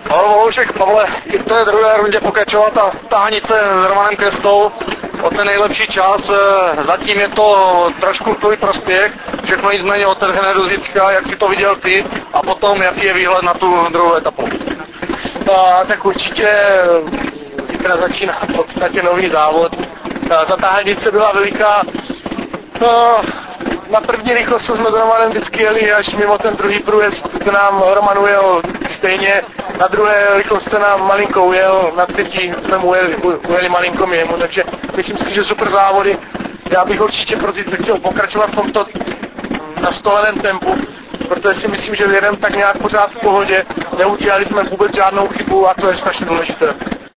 Voušek, Pavle, i v té druhé rundě pokračovala ta tahanice s Romanem Krestou o ten nejlepší čas. Zatím je to trošku v tvůj prospěch, všechno nicméně otevřené do zítřka, jak si to viděl ty, a potom jaký je výhled na tu druhou etapu. Tak určitě zítra začíná v podstatě nový závod. Ta tahanice byla veliká. Na první rychlost jsme s Romanem vždycky jeli až mimo ten druhý průjezd, kde nám Roman ujel stejně, na druhé rychlost se nám malinko ujel, na třetí jsme mu ujeli malinko jemu, takže myslím si, že super závody. Já bych určitě pro zítřek chtěl pokračovat v tomto nastoleném tempu, protože si myslím, že jedeme tak nějak pořád v pohodě, neudělali jsme vůbec žádnou chybu a to je strašně důležité.